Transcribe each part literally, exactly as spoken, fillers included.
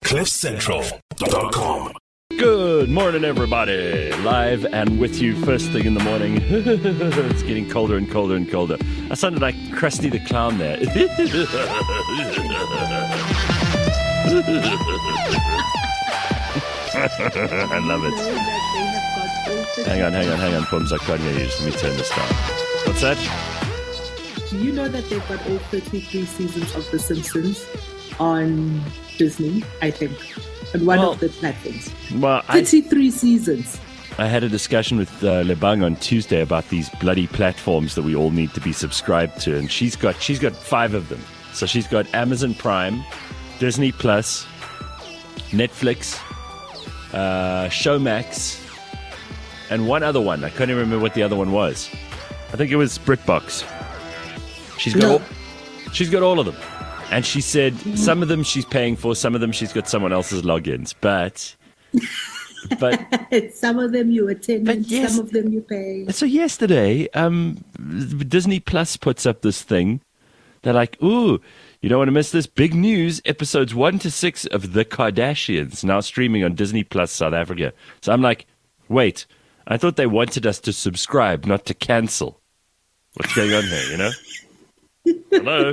cliff central dot com. Good morning, everybody. Live and with you first thing in the morning. It's getting colder and colder and colder. I sounded like Krusty the Clown there. I love it. Hang on, hang on, hang on, Pums. I can't hear you. Just let me turn this down. What's that? Do you know that they've got all thirty-three seasons of The Simpsons on Disney, I think, on one well, of the platforms? Well, thirty-three I, seasons. I had a discussion with uh, Lebang on Tuesday about these bloody platforms that we all need to be subscribed to, and she's got she's got five of them. So she's got Amazon Prime, Disney Plus, Netflix, uh, Showmax, and one other one. I can't even remember what the other one was. I think it was BritBox. She's got no. all, she's got all of them. And she said some of them she's paying for, some of them she's got someone else's logins. But but some of them you attend, but yes, some of them you pay. So yesterday, um, Disney Plus puts up this thing. They're like, ooh, you don't want to miss this big news. Episodes one to six of The Kardashians now streaming on Disney Plus South Africa. So I'm like, wait, I thought they wanted us to subscribe, not to cancel. What's going on here, you know? Hello?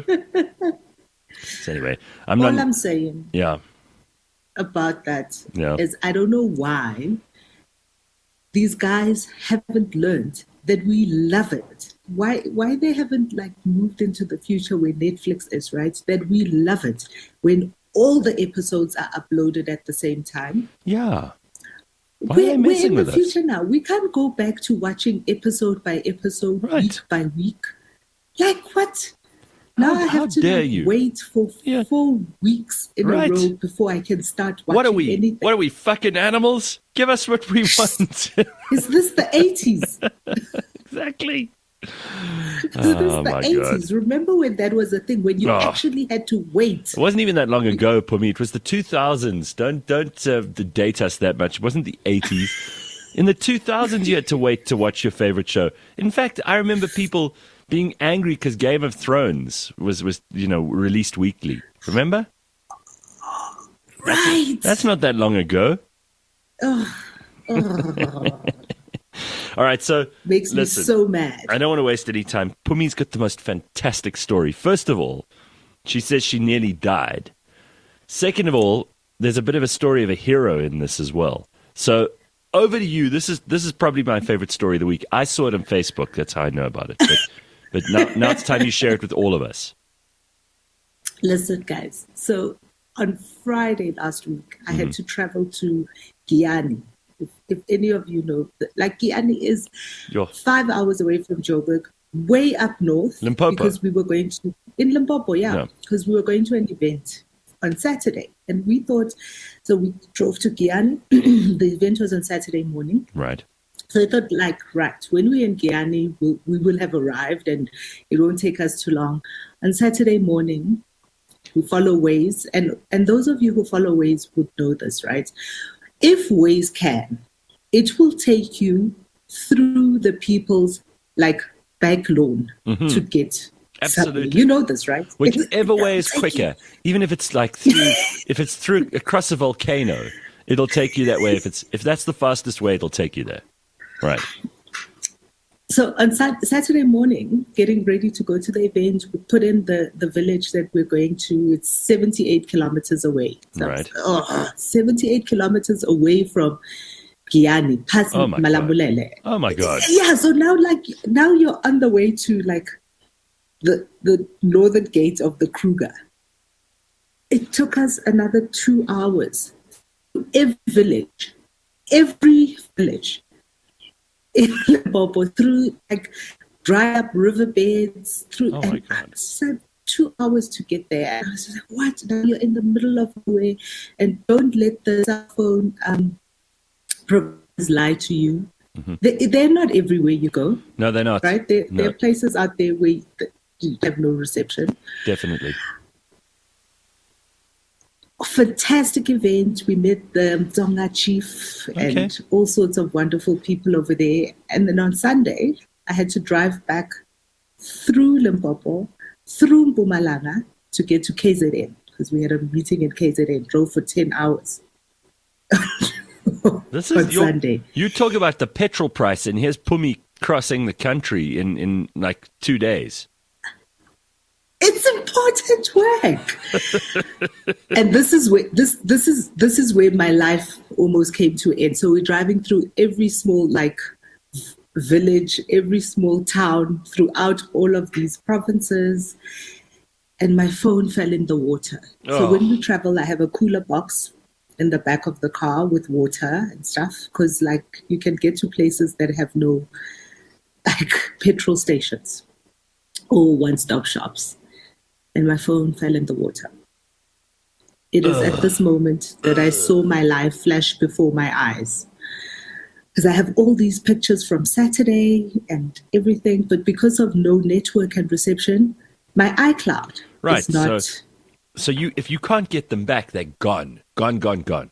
So anyway, I'm All not... I'm saying yeah. about that yeah. is I don't know why these guys haven't learned that we love it. Why why they haven't like moved into the future where Netflix is, right? That we love it when all the episodes are uploaded at the same time. Yeah. Why we're, are they messing we're in with the us? future now. We can't go back to watching episode by episode, right. week by week. Like what? Now how, I have to dare like, you? wait for yeah. four weeks in right. a row before I can start watching what are we? anything. What are we, fucking animals? Give us what we want. Is this the eighties? Exactly. Is Oh, this my the eighties? God. Remember when that was a thing, when you Oh. actually had to wait? It wasn't even that long ago, Pumi. It was the two thousands. Don't don't uh, date us that much. It wasn't the eighties. In the two thousands, you had to wait to watch your favorite show. In fact, I remember people being angry because Game of Thrones was, was you know, released weekly. Remember? Right. That's, that's not that long ago. Oh. Oh. All right, so Makes listen, me so mad. I don't want to waste any time. Pumi's got the most fantastic story. First of all, she says she nearly died. Second of all, there's a bit of a story of a hero in this as well. So over to you. This is this is probably my favorite story of the week. I saw it on Facebook. That's how I know about it. But, but now, now it's time you share it with all of us. Listen, guys. So on Friday last week, I mm-hmm. had to travel to Giyani. If, if any of you know, like Giyani is Yo. five hours away from Joburg, way up north. Limpopo. Because we were going to, in Limpopo, yeah, yeah. because we were going to an event on Saturday. And we thought, so we drove to Giyani. The event was on Saturday morning. Right. So I thought, like, right, when we're in Giyani, we'll, we will have arrived and it won't take us too long. On Saturday morning, we follow Waze. And, and those of you who follow Waze would know this, right? If Waze can, it will take you through the people's, like, back lawn mm-hmm. to get Absolutely. something. You know this, right? Whichever way is quicker, even if it's like through, if it's through across a volcano, it'll take you that way. If it's if that's the fastest way, it'll take you there. Right. So on sat- Saturday morning, getting ready to go to the event, we put in the, the village that we're going to. It's seventy-eight kilometers away. So right. Oh, seventy-eight kilometers away from Giyani, past oh my Malamulele. God. Oh my God. Yeah. So now, like, now you're on the way to like the the northern gate of the Kruger. It took us another two hours. Every village, every village. In Limpopo, through like dry up riverbeds, through oh and I said two hours to get there. And I was like, what? Now you're in the middle of the way, and don't let the cell phone um, providers lie to you. Mm-hmm. They, they're not everywhere you go. No, they're not. Right? There, no. there are places out there where you have no reception. Definitely. Fantastic event. We met the Tonga chief okay. and all sorts of wonderful people over there. And then on Sunday, I had to drive back through Limpopo, through Mpumalanga to get to K Z N. because we had a meeting in K Z N, drove for ten hours. This on is your, Sunday. You talk about the petrol price, and here's Pumi crossing the country in, in like two days. It's important work. And this is where this this is this is where my life almost came to an end. So we're driving through every small like village, every small town throughout all of these provinces, and my phone fell in the water. Oh. So when we travel, I have a cooler box in the back of the car with water and stuff, because like you can get to places that have no like petrol stations or one-stop shops. And my phone fell in the water. It is Ugh. at this moment that I saw my life flash before my eyes. Because I have all these pictures from Saturday and everything, but because of no network and reception, my iCloud right, is not... So, so you, if you can't get them back, they're gone. Gone, gone, gone.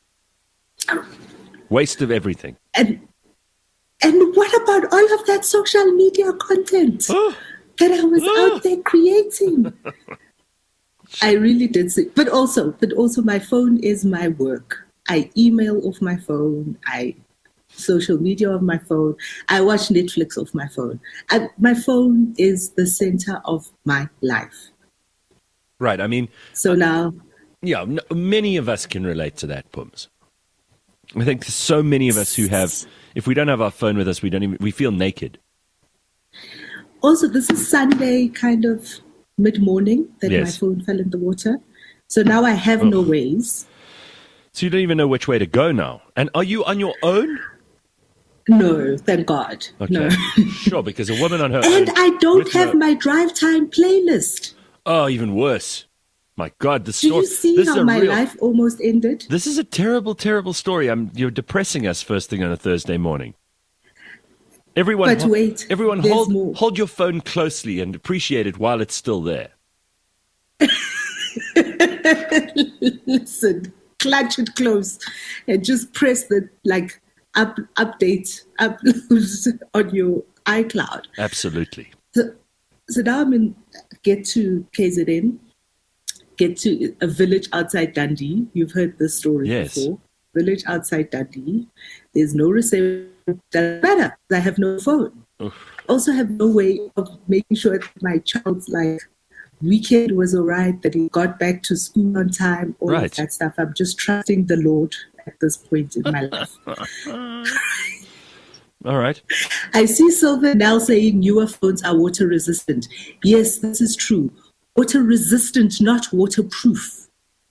Waste of everything. And and what about all of that social media content? That I was out there creating. I really did see. But also, but also my phone is my work. I email off my phone. I social media off my phone. I watch Netflix off my phone. I, my phone is the center of my life. Right. I mean. So now. Yeah, no, many of us can relate to that, Pums. I think so many of us who have, if we don't have our phone with us, we don't even, we feel naked. Also, this is Sunday kind of mid-morning that yes. my phone fell in the water. So now I have oh. no ways. So you don't even know which way to go now. And are you on your own? No, thank God. Okay. No. Sure, because a woman on her and own... And I don't have her... my drive time playlist. Oh, even worse. My God, the story... Do you see this how my real... life almost ended? This is a terrible, terrible story. I'm, you're depressing us first thing on a Thursday morning. Everyone, but wait, everyone hold, hold your phone closely and appreciate it while it's still there. Listen, clutch it close and just press the like up update upload on your iCloud. Absolutely. So, so now I'm in, get to K Z N, get to a village outside Dundee. You've heard this story yes. before. Village outside Dundee. There's no reception. Doesn't matter. I have no phone. Oof. Also have no way of making sure that my child's like weekend was all right, that he got back to school on time, all right. of that stuff. I'm just trusting the Lord at this point in my life. All right. I see Silver now saying newer phones are water resistant. Yes, this is true. Water resistant, not waterproof.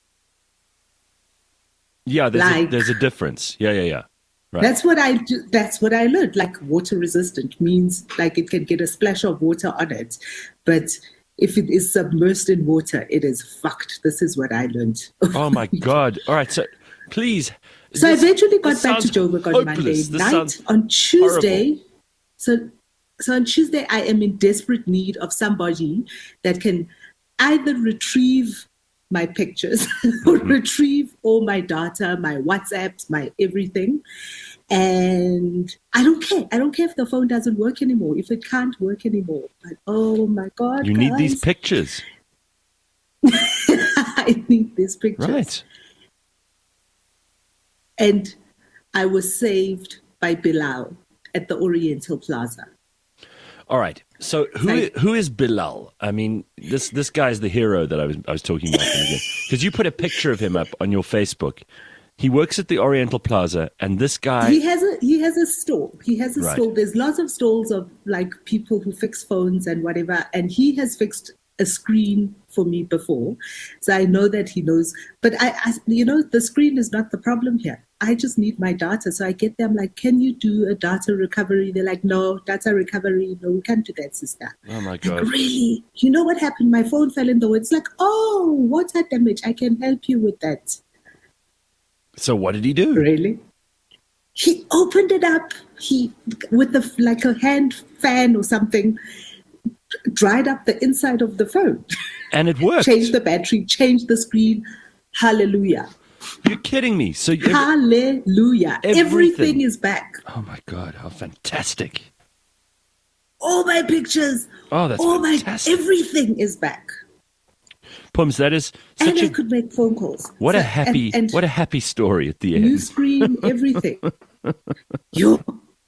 Yeah, there's, like, a, there's a difference. Yeah, yeah, yeah. Right. That's what I that's what I learned. Like water resistant means like it can get a splash of water on it, but if it is submersed in water, it is fucked. This is what I learned. Oh my God! All right, so please. So this, I eventually got back to Joburg on hopeless. Monday this night. On Tuesday, horrible. so so on Tuesday I am in desperate need of somebody that can either retrieve my pictures, Mm-hmm. retrieve all my data, my WhatsApps, my everything. And I don't care. I don't care if the phone doesn't work anymore, if it can't work anymore. But oh my God, you guys. need these pictures. I need these pictures. Right. And I was saved by Bilal at the Oriental Plaza. All right. So who Like- who is Bilal? I mean, this this guy is the hero that I was I was talking about again. Because you put a picture of him up on your Facebook. He works at the Oriental Plaza, and this guy He has a he has a stall. He has a Right. stall. There's lots of stalls of like people who fix phones and whatever. And he has fixed a screen for me before, so I know that he knows. But I, I you know, the screen is not the problem here. I just need my data. So I get them like, can you do a data recovery? They're like, no, data recovery. No, we can't do that, sister. Oh my Like, God. really? You know what happened? My phone fell in the water. It's like, oh, water damage. I can help you with that. So what did he do? Really? He opened it up. He, with the, like a hand fan or something, dried up the inside of the phone. And it worked. Changed the battery, changed the screen. Hallelujah. You're kidding me. So you, Hallelujah. Everything. Everything is back. oh my God, how fantastic. All my pictures. Oh, that's all fantastic. my everything is back. Pums, that is And such I a could make phone calls. what So- a happy and, and what a happy story at the new end. screen, everything. Yo,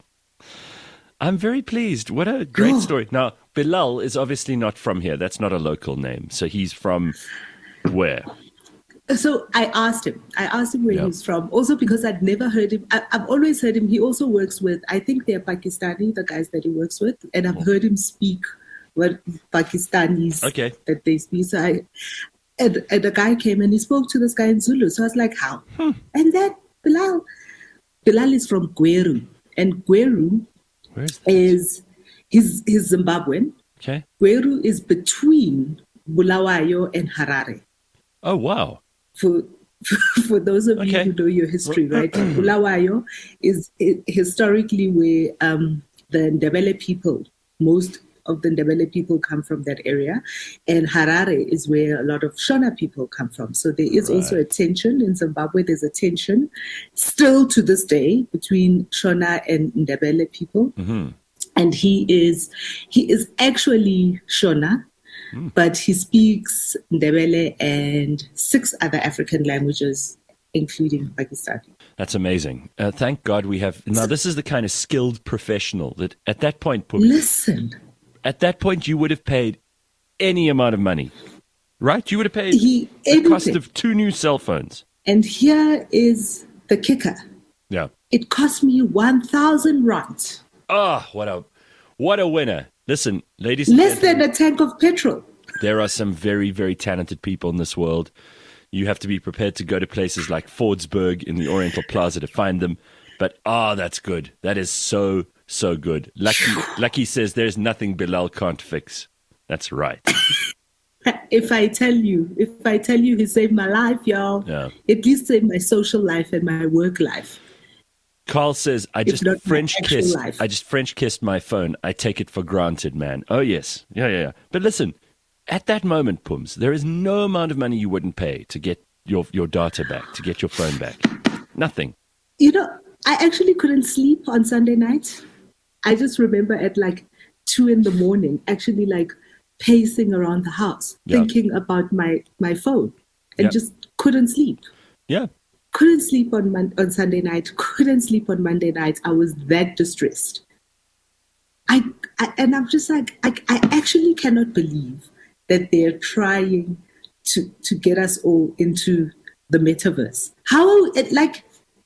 I'm very pleased. What a great Oh. story. Now, Bilal is obviously not from here. That's not a local name. So he's from where? So I asked him. I asked him where Yeah. he's from. Also because I'd never heard him. I, I've always heard him. He also works with, I think they're Pakistani, the guys that he works with. And I've heard him speak what Pakistanis Okay. that they speak. So I, and, and the guy came and he spoke to this guy in Zulu. So I was like, how? Hmm. And then Bilal, Bilal is from Gweru. And Gweru Where's that? is, he's, he's Zimbabwean. Okay. Gweru is between Bulawayo and Harare. Oh, wow. For for those of Okay. you who know your history, right? Bulawayo is i- historically where um, the Ndebele people, most of the Ndebele people come from that area, and Harare is where a lot of Shona people come from. So there is also a Right. tension in Zimbabwe. There's a tension still to this day between Shona and Ndebele people, hmm and he is he is actually Shona. But he speaks Ndebele and six other African languages, including Pakistani. That's amazing. Uh, thank God we have. Now, this is the kind of skilled professional that at that point, Pum, Listen, at that point, you would have paid any amount of money, right? You would have paid he the cost anything. of two new cell phones. And here is the kicker. Yeah. It cost me one thousand rand, Oh, what a what a winner. Listen, ladies and less gentlemen, than a tank of petrol. there are some very, very talented people in this world. You have to be prepared to go to places like Fordsburg in the Oriental Plaza to find them. But, ah, that's good. That is so, so good. Lucky, Lucky says there's nothing Bilal can't fix. That's right. If I tell you, if I tell you he saved my life, y'all, Yeah. at least saved my social life and my work life. Carl says, I just not my French actual kissed. life. I just French kissed my phone. I take it for granted, man. Oh, yes. Yeah, yeah, yeah. But listen, at that moment, Pums, there is no amount of money you wouldn't pay to get your, your data back, to get your phone back. Nothing. You know, I actually couldn't sleep on Sunday night. I just remember at like two in the morning, actually like pacing around the house, Yeah. thinking about my, my phone, and Yeah. just couldn't sleep. Yeah. Couldn't sleep on Mon- on Sunday night. Couldn't sleep on Monday night. I was that distressed. I, I and I'm just like I, I actually cannot believe that they're trying to to get us all into the metaverse. How it like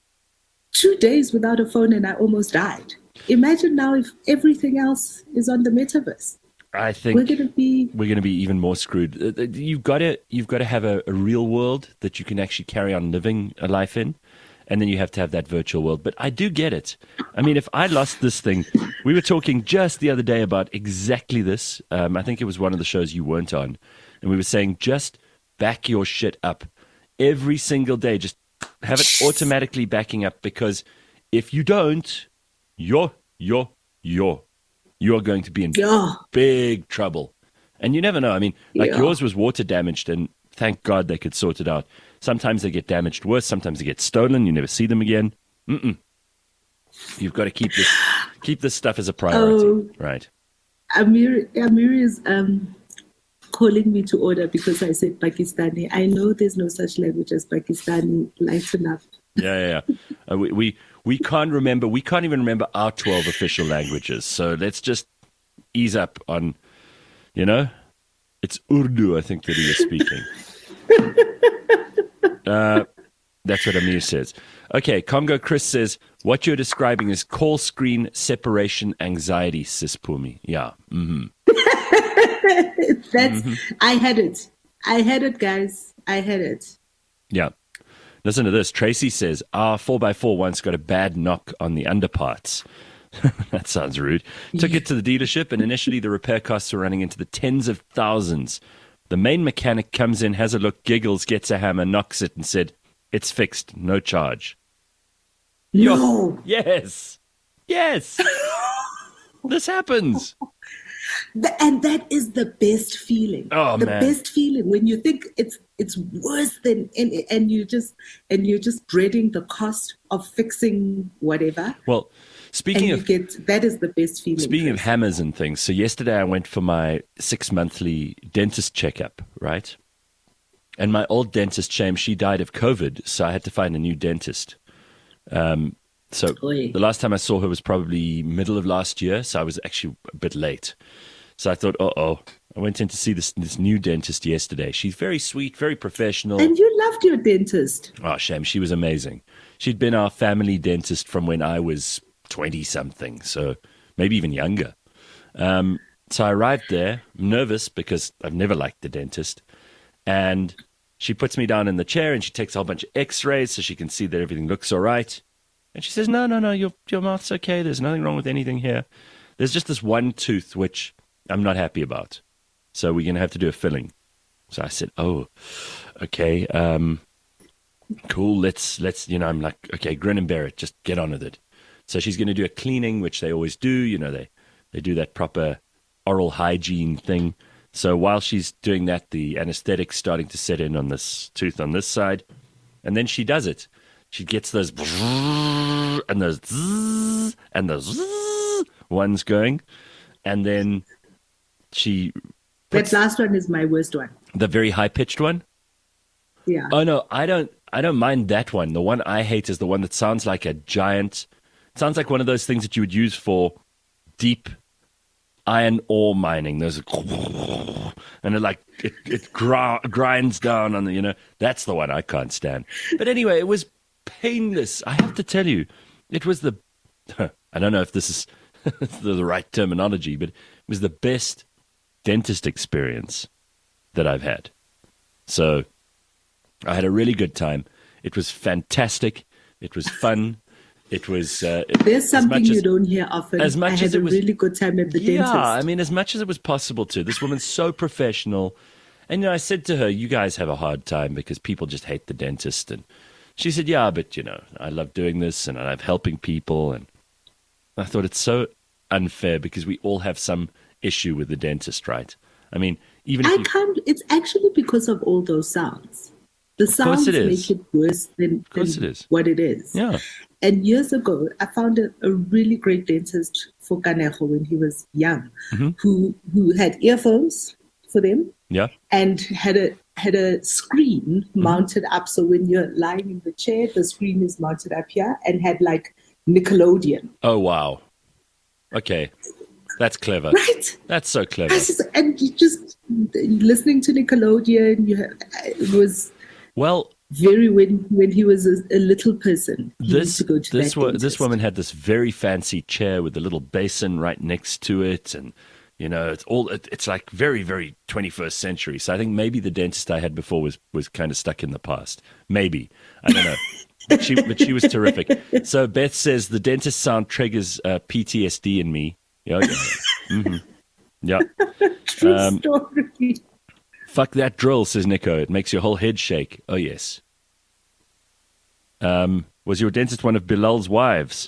two days without a phone and I almost died. Imagine now if everything else is on the metaverse. I think We're gonna be we're going to be even more screwed. Uh, uh, You've got to you've got to have a, a real world that you can actually carry on living a life in, and then you have to have that virtual world. But I do get it. I mean, if I lost this thing, we were talking just the other day about exactly this. Um, I think it was one of the shows you weren't on, and we were saying just back your shit up every single day. Just have it automatically backing up, because if you don't, you're you're you're you're going to be in yeah. big trouble. And you never know. I mean, like Yeah. yours was water damaged, and thank God they could sort it out. Sometimes they get damaged worse. Sometimes they get stolen. You never see them again. Mm-mm. You've got to keep this keep this stuff as a priority, Oh. right? Amir Amir is um calling me to order because I said Pakistani. I know there's no such language as Pakistani. Lighten up. Yeah, yeah, yeah. Uh, we, we we can't remember. We can't even remember our twelve official languages. So let's just ease up on, you know, it's Urdu. I think that he is speaking. uh, that's what Amir says. Okay, Congo Chris says what you're describing is call screen separation anxiety, sis Pumi. Yeah. Mm-hmm. That's I had it. I had it, guys. I had it. Yeah. Listen to this. Tracy says, our four by four once got a bad knock on the underparts. That sounds rude. Took it to the dealership, and initially the repair costs were running into the tens of thousands. The main mechanic comes in, has a look, giggles, gets a hammer, knocks it, and said, it's fixed, no charge. No. Yes. Yes. This happens. Th- And that is the best feeling. Oh, the man. best feeling when you think it's it's worse than and, and you just and you're just dreading the cost of fixing whatever. Well, And speaking you of get that is the best feeling. Speaking of Chris. hammers and things, so yesterday I went for my six monthly dentist checkup, right? And my old dentist, shame, she died of COVID, so I had to find a new dentist. Um, so Oy. the last time I saw her was probably middle of last year, so I was actually a bit late. So I thought, uh-oh. I went in to see this this new dentist yesterday. She's very sweet, very professional. And you loved your dentist. Oh, shame. She was amazing. She'd been our family dentist from when I was twenty-something, so maybe even younger. Um, so I arrived there, nervous because I've never liked the dentist. And she puts me down in the chair and she takes a whole bunch of x-rays so she can see that everything looks all right. And she says, no, no, no, your, your mouth's okay. There's nothing wrong with anything here. There's just this one tooth which I'm not happy about. So we're going to have to do a filling. So I said, oh, okay, um, cool. Let's, let's, you know, I'm like, okay, grin and bear it. Just get on with it. So she's going to do a cleaning, which they always do. You know, they, they do that proper oral hygiene thing. So while she's doing that, the anesthetic's starting to set in on this tooth on this side. And then she does it. She gets those and those and those ones going. And then she puts That last one is my worst one. the very high-pitched one. Yeah. Oh, no, I don't I don't mind that one. The one I hate is the one that sounds like a giant, sounds like one of those things that you would use for deep iron ore mining. There's a, and it like it, it gr- grinds down on the, you know, that's the one I can't stand. But anyway, it was painless. I have to tell you, it was the, I don't know if this is the right terminology, but it was the best dentist experience that I've had. So I had a really good time. It was fantastic. It was fun. It was. Uh, There's something as you as, don't hear often. As much I had as it a was, really good time at the yeah, dentist. I mean, as much as it was possible to. This woman's so professional. And you know, I said to her, you guys have a hard time because people just hate the dentist. And she said, yeah, but, you know, I love doing this and I love helping people. And I thought it's so unfair because we all have some issue with the dentist, right? I mean, even if I you, can't. It's actually because of all those sounds. The course sounds it is. make it worse than, course than it is. what it is. Yeah. And years ago, I found a, a really great dentist for Kanejo when he was young, Mm-hmm. who who had earphones for them Yeah. and had a had a screen Mm-hmm. mounted up. So when you're lying in the chair, the screen is mounted up here, and had like Nickelodeon. Oh, wow. Okay. That's clever. Right. That's so clever. I just- And you just listening to Nickelodeon, you have, it was Well, very when when he was a, a little person. He this used to go to this that wo- dentist. this woman had this very fancy chair with a little basin right next to it, and you know, it's all it, it's like very very twenty-first century. So I think maybe the dentist I had before was was kind of stuck in the past. Maybe, I don't know. But she but she was terrific. So Beth says the dentist sound triggers uh, P T S D in me. Yeah, yeah, mm-hmm. yeah. True um, story. Fuck that drill, says Nico. It makes your whole head shake. Oh, yes. Um, was your dentist one of Bilal's wives?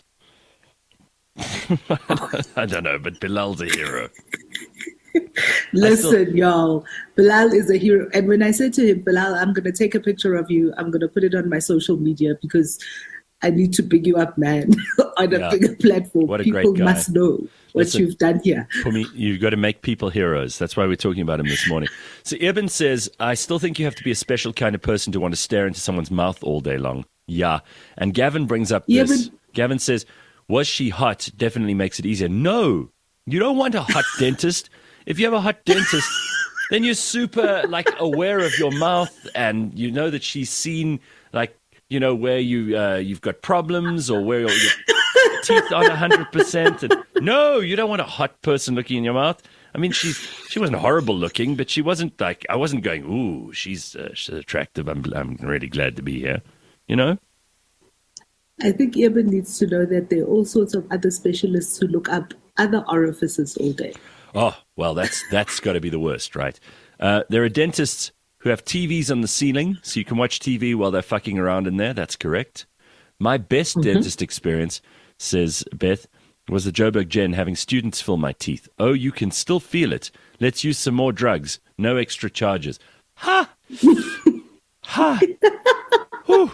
I don't know, but Bilal's a hero. Listen, y'all, Bilal is a hero. And when I said to him, Bilal, I'm going to take a picture of you. I'm going to put it on my social media because I need to big you up, man, on a Yeah. bigger platform. What a People great guy. must know what Listen, you've done here. Pumi, you've got to make people heroes. That's why we're talking about him this morning. So Eben says, I still think you have to be a special kind of person to want to stare into someone's mouth all day long. Yeah. And Gavin brings up Yeah, this. but- Gavin says, was she hot? Definitely makes it easier. No, you don't want a hot dentist. If you have a hot dentist, then you're super like aware of your mouth and you know that she's seen like, you know, where you, uh, you've got problems or where your, your teeth aren't one hundred percent. And no, you don't want a hot person looking in your mouth. I mean, she's she wasn't horrible looking, but she wasn't like, I wasn't going, ooh, she's, uh, she's attractive. I'm, I'm really glad to be here, you know? I think Eben needs to know that there are all sorts of other specialists who look up other orifices all day. Oh, well, that's that's got to be the worst, right? Uh, there are dentists who have T Vs on the ceiling, so you can watch T V while they're fucking around in there. That's correct. My best Mm-hmm. dentist experience, says Beth, was the Joburg Gen having students fill my teeth. Oh, you can still feel it. Let's use some more drugs. No extra charges. Ha! Ha! Whew.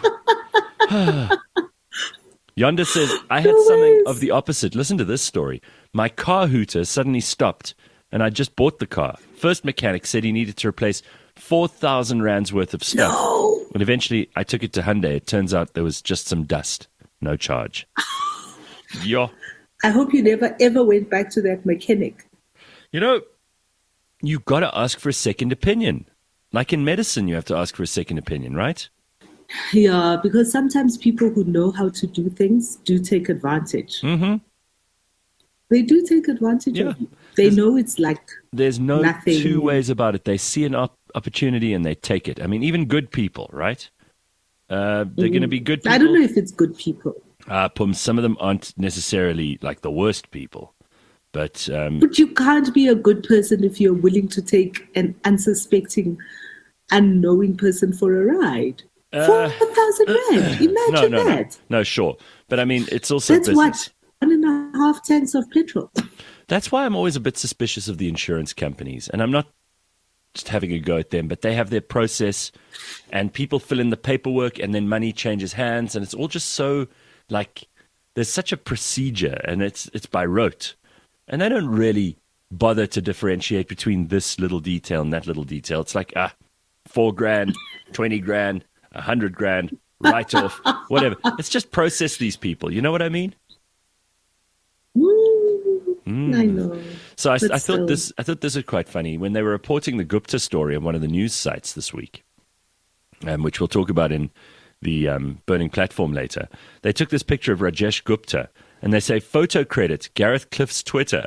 Yonder says, I had No something ways. of the opposite. Listen to this story. My car hooter suddenly stopped, and I just bought the car. First mechanic said he needed to replace four thousand rands worth of stuff. No. And eventually I took it to Hyundai. It turns out there was just some dust. No charge. Yeah. I hope you never ever went back to that mechanic. You know, you got to ask for a second opinion. Like in medicine, you have to ask for a second opinion, right? Yeah, because sometimes people who know how to do things do take advantage. Mm-hmm. They do take advantage Yeah. of you. They There's- know it's like There's no Nothing. two ways about it. They see an op- opportunity and they take it. I mean, even good people, right? Uh, they're going to be good people. I don't know if it's good people. Uh, Pum, some of them aren't necessarily like the worst people. But um, But you can't be a good person if you're willing to take an unsuspecting, unknowing person for a ride. Four thousand rand. Imagine no, no, no. that. No, sure. But I mean, it's also That's business. what one and a half tanks of petrol. That's why I'm always a bit suspicious of the insurance companies. And I'm not just having a go at them, but they have their process and people fill in the paperwork and then money changes hands. And it's all just so like there's such a procedure and it's it's by rote. And they don't really bother to differentiate between this little detail and that little detail. It's like, ah, four grand, twenty grand, a hundred grand, write off, whatever. It's just process these people. You know what I mean? Mm, I know. So I, But I thought still. this. I thought this was quite funny when they were reporting the Gupta story on one of the news sites this week, um, which we'll talk about in the um, Burning Platform later. They took this picture of Rajesh Gupta and they say photo credit Gareth Cliff's Twitter.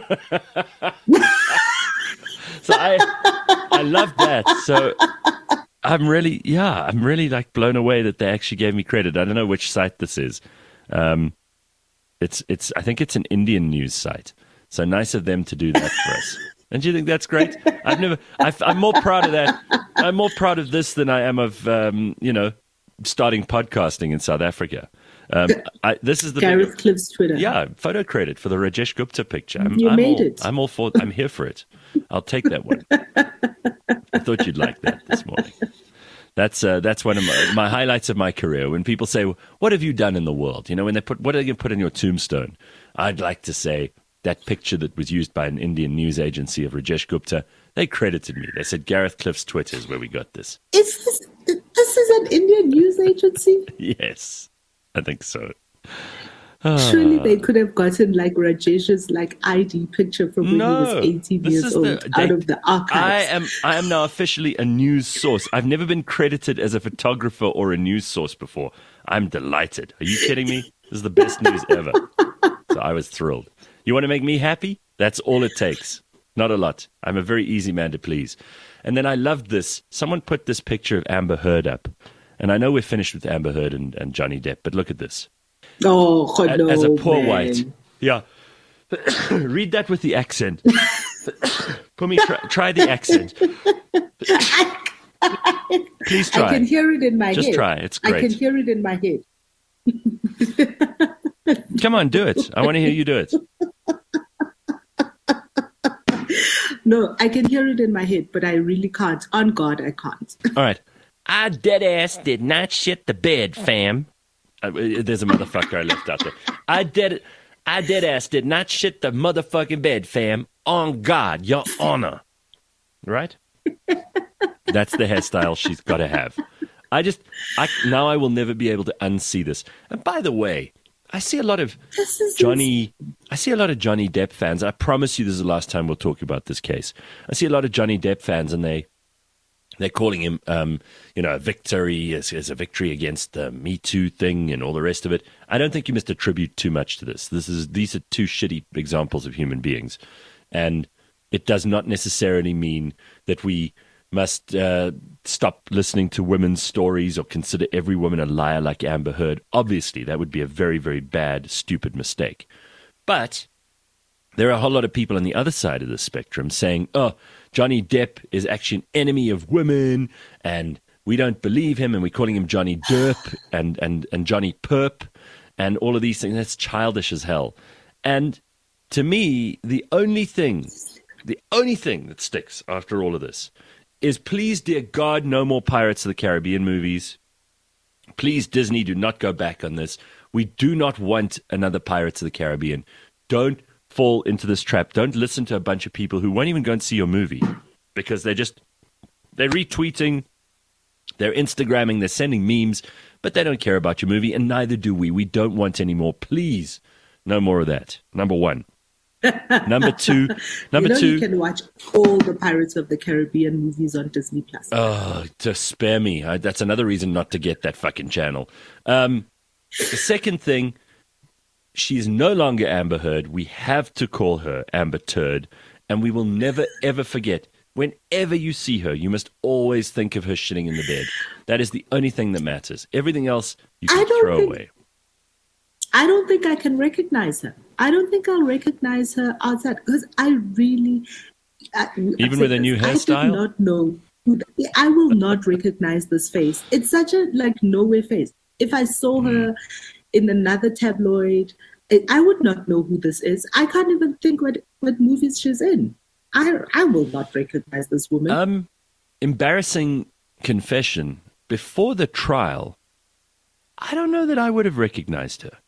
So I, I love that. So I'm really, yeah, I'm really like blown away that they actually gave me credit. I don't know which site this is. Um, It's, it's. I think it's an Indian news site. So nice of them to do that for us. Don't you think that's great? I've never. I've, I'm more proud of that. I'm more proud of this than I am of, um, you know, starting podcasting in South Africa. Um, I, this is the Gareth big, Cliff's Twitter. yeah photo credit for the Rajesh Gupta picture. I'm, You I'm made all, it. I'm all for. I'm here for it. I'll take that one. I thought you'd like that this morning. That's uh, that's one of my, my highlights of my career. When people say, "What have you done in the world?" You know, when they put, "What are you put in your tombstone?" I'd like to say that picture that was used by an Indian news agency of Rajesh Gupta. They credited me. They said Gareth Cliff's Twitter is where we got this. Is this this is an Indian news agency? Yes, I think so. Surely they could have gotten like Rajesh's like I D picture from when No, he was eighteen this years is old the- out they- of the I archives. am I am now officially a news source. I've never been credited as a photographer or a news source before. I'm delighted. Are you kidding me? This is the best news ever. So I was thrilled. You want to make me happy? That's all it takes. Not a lot. I'm a very easy man to please. And then I loved this. Someone put this picture of Amber Heard up. And I know we're finished with Amber Heard and, and Johnny Depp, but look at this. Oh, God, A- no, as a poor man. white. Yeah. Read that with the accent. Pumi, try, try the accent. Please try. I can hear it in my Just head. try. It's I great. can hear it in my head. Come on, do it. I want to hear you do it. No, I can hear it in my head, but I really can't. On God, I can't. All right. I dead ass did not shit the bed, fam. Uh, there's a motherfucker I left out there. I dead, I dead ass did not shit the motherfucking bed, fam. On God, your honor. Right? That's the hairstyle she's got to have. I just, I, now I will never be able to unsee this. And by the way, I see a lot of This is Johnny, I see a lot of Johnny Depp fans. I promise you this is the last time we'll talk about this case. I see a lot of Johnny Depp fans and they, they're calling him, um, you know, a victory, as, as a victory against the Me Too thing and all the rest of it. I don't think you must attribute too much to this. This is These are two shitty examples of human beings. And it does not necessarily mean that we must uh, stop listening to women's stories or consider every woman a liar like Amber Heard. Obviously, that would be a very, very bad, stupid mistake. But there are a whole lot of people on the other side of the spectrum saying, oh, Johnny Depp is actually an enemy of women, and we don't believe him, and we're calling him Johnny Derp and, and, and Johnny Perp, and all of these things. That's childish as hell. And to me, the only thing, the only thing that sticks after all of this is, please, dear God, no more Pirates of the Caribbean movies. Please, Disney, do not go back on this. We do not want another Pirates of the Caribbean. Don't fall into this trap. Don't listen to a bunch of people who won't even go and see your movie because they just They're retweeting, they're Instagramming, they're sending memes, but they don't care about your movie, and neither do we. We don't want any more. Please, no more of that. Number one. Number two. Number you know two. You can watch all the Pirates of the Caribbean movies on Disney Plus. Oh, just spare me. I, that's another reason not to get that fucking channel. Um, the second thing, she's no longer Amber Heard. We have to call her Amber Turd, and we will never, ever forget. Whenever you see her, you must always think of her shitting in the bed. That is the only thing that matters. Everything else you can throw think, away. I don't think I can recognize her. I don't think I'll recognize her outside because I really... I, Even with a new hairstyle? I do not know. Who the, I will not recognize this face. It's such a like nowhere face. If I saw her in another tabloid, I, I would not know who this is. I can't even think what, what movies she's in. I I will not recognize this woman. Um, embarrassing confession. Before the trial, I don't know that I would have recognized her.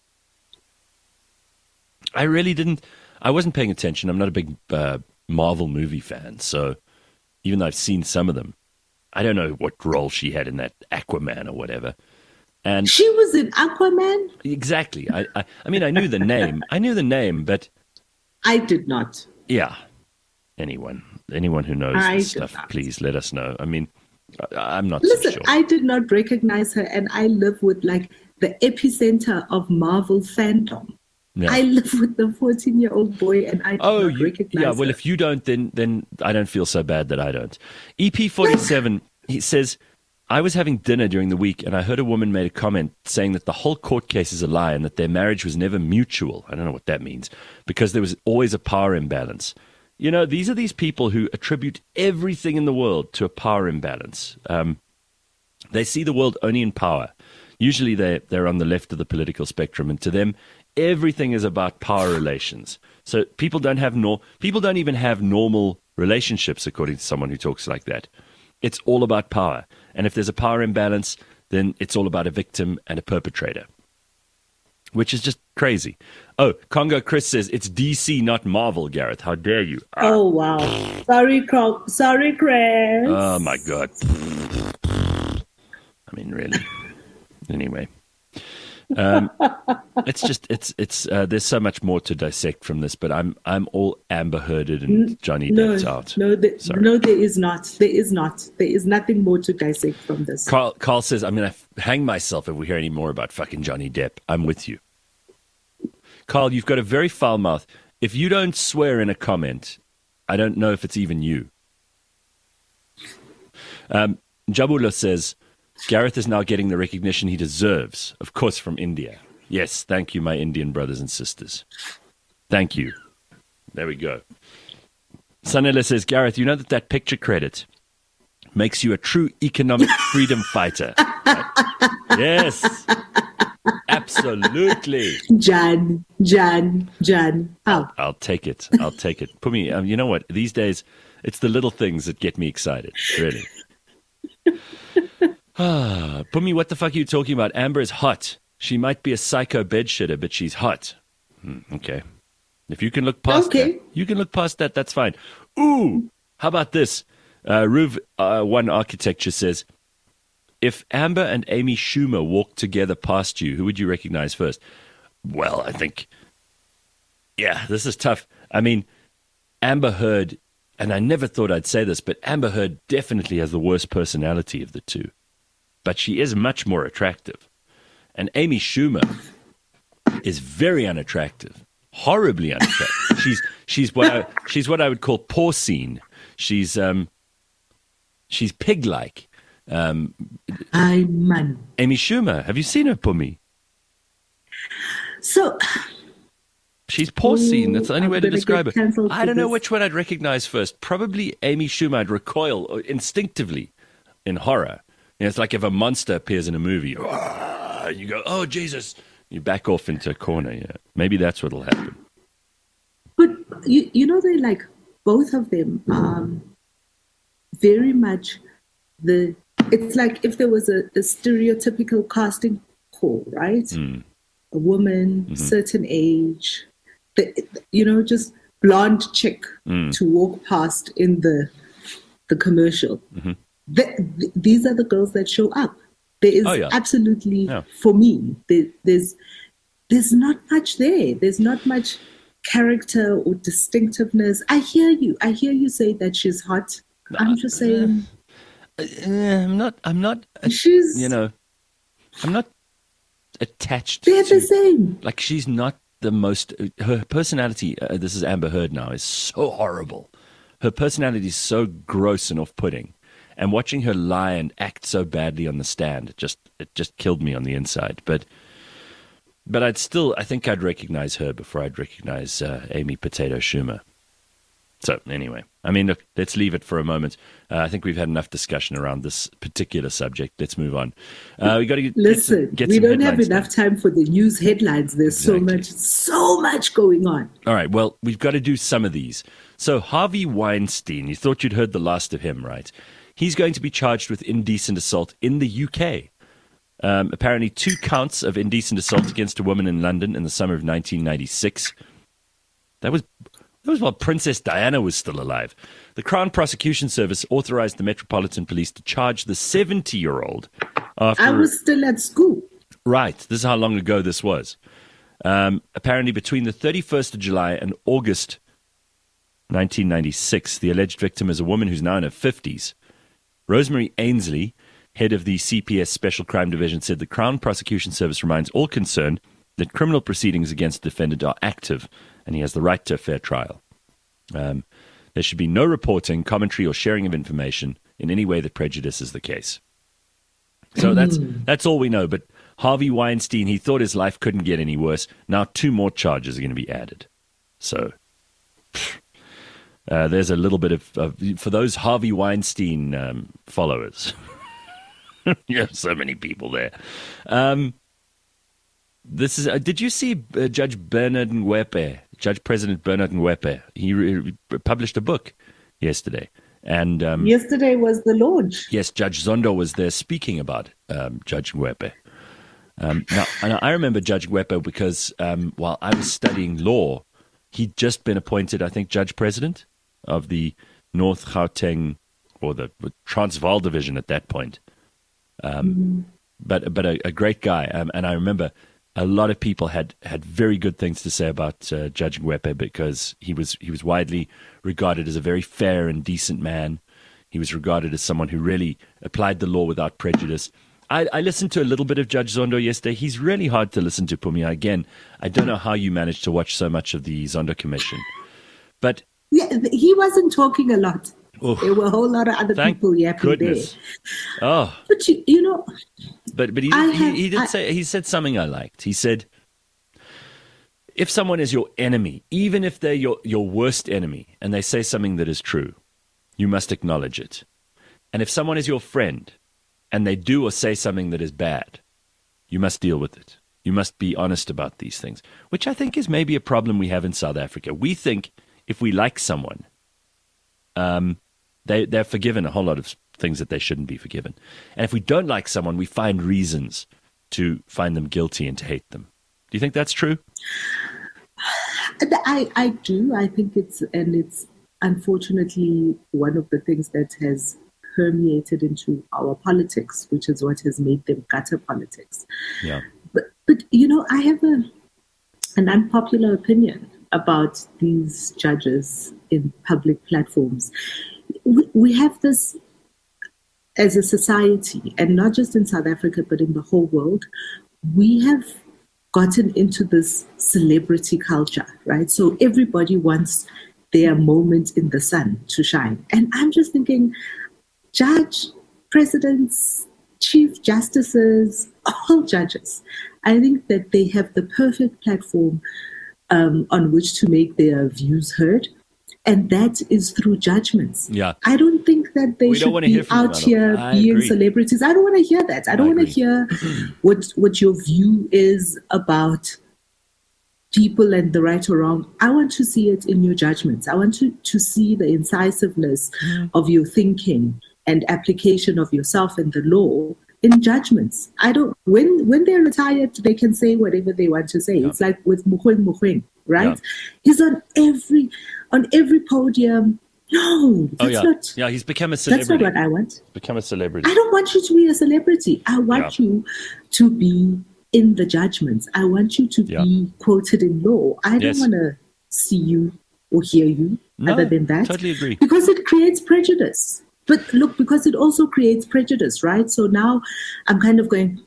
I really didn't. I wasn't paying attention. I'm not a big uh, Marvel movie fan, so even though I've seen some of them, I don't know what role she had in that Aquaman or whatever. And she was in Aquaman? Exactly. I, I, I mean, I knew the name. I knew the name, but I did not. Yeah. Anyone, anyone who knows I this stuff, not. please let us know. I mean, I, I'm not Listen, so sure. I did not recognize her, and I live with like the epicenter of Marvel fandom. Yeah. I live with the fourteen-year-old boy, and I do Oh, not you, recognize yeah. Well, her. if you don't, then then I don't feel so bad that I don't. E P forty-seven, he says, I was having dinner during the week, and I heard a woman made a comment saying that the whole court case is a lie and that their marriage was never mutual. I don't know what that means, because there was always a power imbalance. You know, these are these people who attribute everything in the world to a power imbalance. Um, they see the world only in power. Usually they're, they're on the left of the political spectrum, and to them, everything is about power relations. So people don't have nor people don't even have normal relationships, according to someone who talks like that. It's all about power. And if there's a power imbalance, then it's all about a victim and a perpetrator, which is just crazy. Oh, Congo Chris says, it's D C, not Marvel, Gareth. How dare you? Ah. Oh, wow. Sorry, Cro- Sorry, Chris. Oh, my God. I mean, really. Anyway. Um, it's just, it's, it's, uh, there's so much more to dissect from this, but I'm, I'm all Amber Hearded and Johnny no, Depp's out. No, the, Sorry. no, there is not. There is not. There is nothing more to dissect from this. Carl, Carl says, I'm going to hang myself if we hear any more about fucking Johnny Depp. I'm with you. Carl, you've got a very foul mouth. If you don't swear in a comment, I don't know if it's even you. Um, Jabula says, Gareth is now getting the recognition he deserves, of course, from India. Yes, thank you, my Indian brothers and sisters. Thank you. There we go. Sanela says, Gareth, you know that that picture credit makes you a true economic freedom fighter. Right? Yes. Absolutely. Jan, Jan, Jan. How? I'll take it. I'll take it. Put me, um, you know what? These days, it's the little things that get me excited. Really. Ah, Put me, what the fuck are you talking about? Amber is hot. She might be a psycho bedshitter, but she's hot. Hmm, okay. If you can look past Okay. that, you can look past that. That's fine. Ooh, how about this? Uh, Ruv uh, One Architecture says, if Amber and Amy Schumer walked together past you, who would you recognize first? Well, I think, yeah, this is tough. I mean, Amber Heard, and I never thought I'd say this, but Amber Heard definitely has the worst personality of the two. But she is much more attractive. And Amy Schumer is very unattractive, horribly unattractive. she's she's what I, she's what I would call porcine. She's um she's pig-like. Um, I man. Amy Schumer, have you seen her, Pumi? So, She's porcine. That's the only I'm way to gonna describe get her. cancelled I for don't know this. which one I'd recognize first. Probably Amy Schumer. I'd recoil instinctively in horror. You know, it's like if a monster appears in a movie, you go, "Oh Jesus!" You back off into a corner. Yeah, maybe that's what'll happen. but you, you know, they like both of them um, very much the. It's like if there was a, a stereotypical casting call, right? Mm. A woman, Mm-hmm. certain age, the, you know, just blonde chick Mm. to walk past in the the commercial, Mm-hmm. the, th- these are the girls that show up. There is Oh, yeah. absolutely, Yeah. for me, there, there's there's not much there. There's not much character or distinctiveness. I hear you. I hear you say that she's hot. I'm just saying, Uh, I'm not. I'm not. uh, she's. You know, I'm not attached. They're to, the same. Like, she's not the most. Her personality. Uh, this is Amber Heard now. Is so horrible. Her personality is so gross and off-putting, and watching her lie and act so badly on the stand, it just it just killed me on the inside. But. But I'd still, I think I'd recognize her before I'd recognize uh, Amy Potato Schumer. So anyway, I mean, look, let's leave it for a moment. Uh, I think we've had enough discussion around this particular subject. Let's move on. Uh, we got to get, Listen, get some, get we some don't have headlines enough done. time for the news headlines. There's Exactly. so much, so much going on. All right, well, we've got to do some of these. So Harvey Weinstein, you thought you'd heard the last of him, right? He's going to be charged with indecent assault in the U K. Um, apparently two counts of indecent assault against a woman in London in the summer of nineteen ninety-six. That was that was while Princess Diana was still alive. The Crown Prosecution Service authorized the Metropolitan Police to charge the seventy-year-old after... I was still at school. Right, this is how long ago this was. Um, apparently between the thirty-first of July and August nineteen ninety-six, the alleged victim is a woman who's now in her fifties. Rosemary Ainsley, head of the C P S Special Crime Division, said the Crown Prosecution Service reminds all concerned that criminal proceedings against the defendant are active and he has the right to a fair trial. Um, there should be no reporting, commentary, or sharing of information in any way that prejudices the case. So that's that's all we know. But Harvey Weinstein, he thought his life couldn't get any worse. Now two more charges are going to be added. So uh, there's a little bit of, of for those Harvey Weinstein um, followers. You have so many people there. Um, this is. Uh, did you see uh, Judge Bernard Ngwepe, Judge President Bernard Ngwepe? He re- published a book yesterday, and um, Yesterday was the launch. yes, Judge Zondo was there speaking about um, Judge Ngwepe. Um, now, and I remember Judge Ngwepe because um, while I was studying law, he'd just been appointed, I think, Judge President of the North Gauteng or the Transvaal Division at that point. Um, mm-hmm. But but a, a great guy, um, and I remember a lot of people had, had very good things to say about uh, Judge Ngwepe because he was he was widely regarded as a very fair and decent man. He was regarded as someone who really applied the law without prejudice. I, I listened to a little bit of Judge Zondo yesterday. He's really hard to listen to, Pumia. Again, I don't know how you managed to watch so much of the Zondo Commission, but yeah, he wasn't talking a lot. Oof. There were a whole lot of other Thank people yapping goodness. there. Oh, but you, you know, but but he I he, have- he did I- say he said something I liked. He said, if someone is your enemy, even if they're your your worst enemy, and they say something that is true, you must acknowledge it. And if someone is your friend, and they do or say something that is bad, you must deal with it. You must be honest about these things, which I think is maybe a problem we have in South Africa. We think if we like someone, um, they, they're forgiven a whole lot of things that they shouldn't be forgiven. And if we don't like someone, we find reasons to find them guilty and to hate them. Do you think that's true? I, I do. I think it's, and it's unfortunately one of the things that has permeated into our politics, which is what has made them gutter politics. Yeah. But, but you know, I have a an unpopular opinion about these judges in public platforms. We, we have this as a society, and not just in South Africa, but in the whole world. We have gotten into this celebrity culture, right? So everybody wants their moment in the sun to shine. And I'm just thinking, judge, presidents, chief justices, all judges, I think that they have the perfect platform um, on which to make their views heard. And that is through judgments. Yeah. I don't think that they We don't should wanna be hear from them out at all. here I being agree. celebrities. I don't want to hear that. I don't I want to hear what what your view is about people and the right or wrong. I want to see it in your judgments. I want to, to see the incisiveness Mm. of your thinking and application of yourself and the law in judgments. I don't when when they're retired, they can say whatever they want to say. Yeah. It's like with Mogoeng Mogoeng, right? Yeah. He's on every on every podium. No, that's oh yeah, not. yeah. He's become a That's not celebrity. what I want. Become a celebrity. I don't want you to be a celebrity. I want Yeah. you to be in the judgments. I want you to Yeah. be quoted in law. I don't Yes. want to see you or hear you No, other than that. totally agree. Because it creates prejudice. But look, because it also creates prejudice, right? So now I'm kind of going,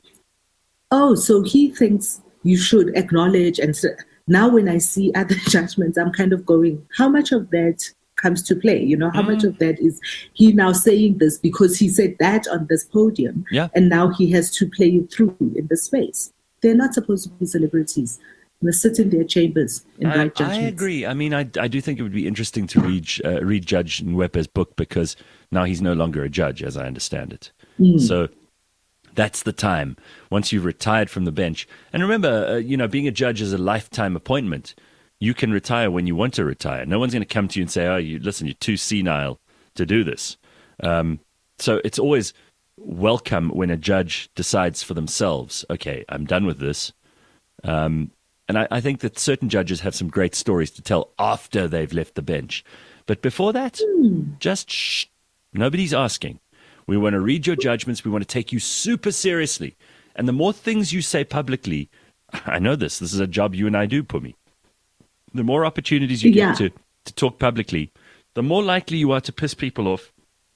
oh, so he thinks you should acknowledge. And so now when I see other judgments, I'm kind of going, how much of that comes to play? You know, how much of that is he now saying this because he said that on this podium, Yeah. and now he has to play it through in the space. They're not supposed to be celebrities. They must sit in their chambers and I, write I judgments. agree. I mean, I, I do think it would be interesting to read uh, read Judge Nwepe's book because now he's no longer a judge, as I understand it. So that's the time once you've retired from the bench. And remember, uh, you know, being a judge is a lifetime appointment. You can retire when you want to retire. No one's going to come to you and say, "Oh, you listen, you're too senile to do this." Um, so it's always welcome when a judge decides for themselves, "Okay, I'm done with this." Um, And I, I think that certain judges have some great stories to tell after they've left the bench. But before that, just shh. Nobody's asking. We want to read your judgments. We want to take you super seriously. And the more things you say publicly, I know this. This is a job you and I do, Pumi. The more opportunities you Yeah. get to, to talk publicly, the more likely you are to piss people off,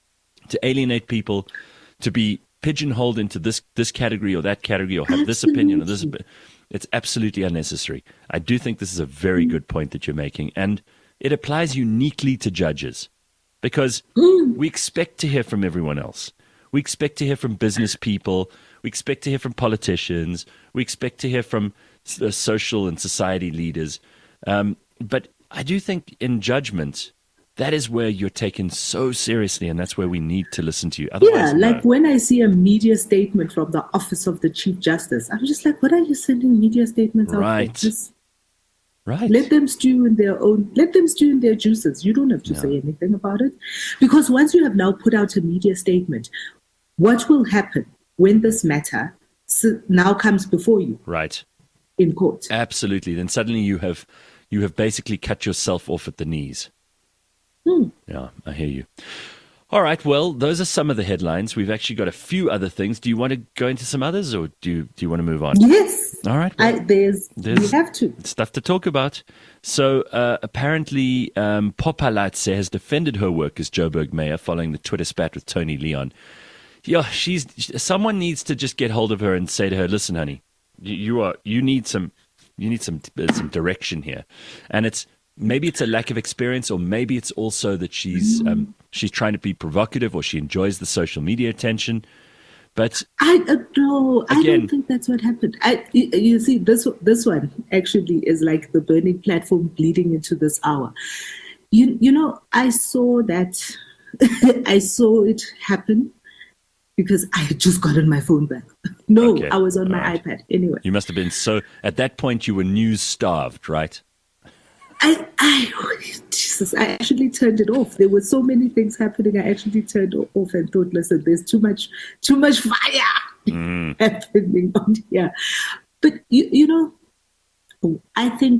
to alienate people, to be pigeonholed into this, this category or that category or have this opinion or this opinion. It's absolutely unnecessary. I do think this is a very good point that you're making, and it applies uniquely to judges because we expect to hear from everyone else. We expect to hear from business people. We expect to hear from politicians. We expect to hear from the social and society leaders. Um, but I do think in judgment, that is where you're taken so seriously, and that's where we need to listen to you. Otherwise, Yeah, like no. when I see a media statement from the Office of the Chief Justice, I'm just like, what are you sending media statements out Right. for? Just Right. let them stew in their own, let them stew in their juices. You don't have to Yeah. say anything about it. Because once you have now put out a media statement, what will happen when this matter s- now comes before you Right. in court? Absolutely. Then suddenly you have you have basically cut yourself off at the knees. Hmm. Yeah, I hear you. All right. Well, those are some of the headlines. We've actually got a few other things. Do you want to go into some others, or do you, do you want to move on? Yes. All right. I, well, there's, there's- we have to. stuff to talk about. So uh, apparently, um, Popalatse has defended her work as Joburg mayor following the Twitter spat with Tony Leon. Yeah, she's someone needs to just get hold of her and say to her, "Listen, honey, you, you are you need some you need some uh, some direction here," and it's. Maybe it's a lack of experience, or maybe it's also that she's um, she's trying to be provocative, or she enjoys the social media attention. But I uh, no, I Again- don't think that's what happened. I, you you see, this this one actually is like the burning platform bleeding into this hour. You you know, I saw that, I saw it happen because I had just gotten my phone back. No, Okay, I was on my all right. iPad anyway. you must have been so. At that point, you were news starved, right? I, I, Jesus, I actually turned it off. There were so many things happening. I actually turned it off and thought, listen, there's too much, too much fire happening on here. But you, you know, I think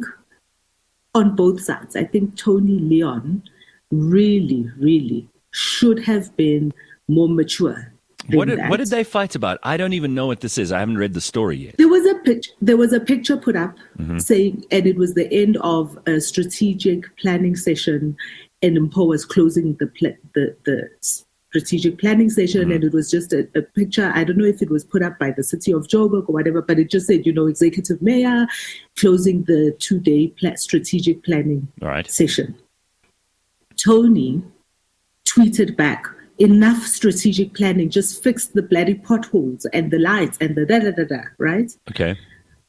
on both sides, I think Tony Leon really, really should have been more mature. than What did, that. what did they fight about? I don't even know what this is. I haven't read the story yet. There was a picture. There was a picture put up Mm-hmm. saying, and it was the end of a strategic planning session, and Mpo was closing the pla- the the strategic planning session, Mm-hmm. and it was just a, a picture. I don't know if it was put up by the city of Joburg or whatever, but it just said, you know, executive mayor closing the two day pla- strategic planning All right. session. Tony tweeted back, enough strategic planning, just fix the bloody potholes and the lights and the da da da da, right? Okay.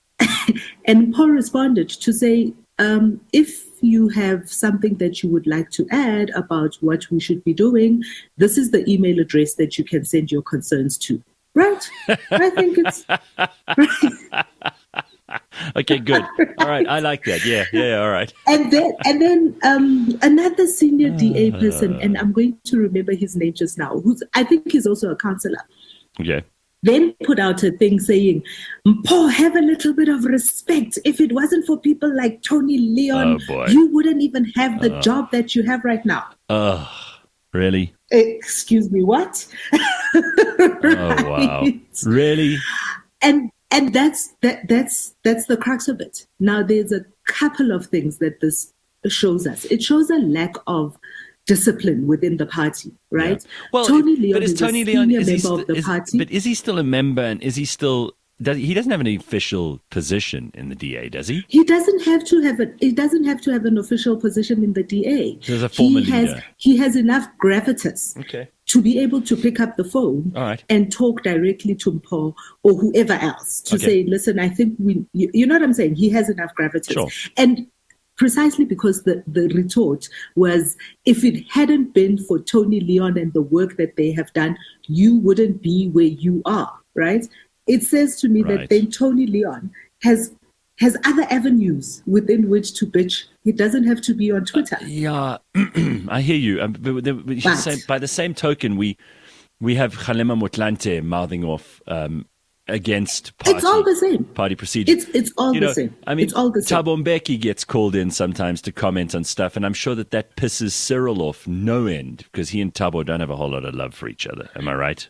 And Paul responded to say, um, if you have something that you would like to add about what we should be doing, this is the email address that you can send your concerns to. Right? I think it's right. Okay, good. All right. I like that. Yeah. Yeah. All right. And then, and then um, another senior D A person, and I'm going to remember his name just now, who's I think he's also a counselor. Okay. then put out a thing saying, Mpho, have a little bit of respect. If it wasn't for people like Tony Leon, Oh, boy. you wouldn't even have the Uh. job that you have right now. Oh, really? Excuse me, what? Oh, wow. Right? Really? And and that's that that's that's the crux of it. Now there's a couple of things that this shows us. It shows a lack of discipline within the party, right? Yeah. Well, Tony it- Leon but is is Tony a Leon senior is he member st- of the is- party. But is he still a member? And is he still? Does he doesn't have any official position in the D A? Does he? He doesn't have to have a. He doesn't have to have an official position in the D A. There's a former he has. leader. He has enough gravitas Okay. to be able to pick up the phone All right. and talk directly to Mpho or whoever else to Okay. say, "Listen, I think we." You, you know what I'm saying? He has enough gravitas, Sure. and precisely because the the retort was, if it hadn't been for Tony Leon and the work that they have done, you wouldn't be where you are. Right? It says to me Right. that then Tony Leon has has other avenues within which to bitch. He doesn't have to be on Twitter. Yeah, I hear you. Um, but, but, but But- same, by the same token, we we have Kgalema Motlanthe mouthing off um, against party, It's all the same. party procedure. It's it's all You the know, same. I mean, it's all the same. Thabo Mbeki gets called in sometimes to comment on stuff, and I'm sure that that pisses Cyril off no end because he and Thabo don't have a whole lot of love for each other. Am I right?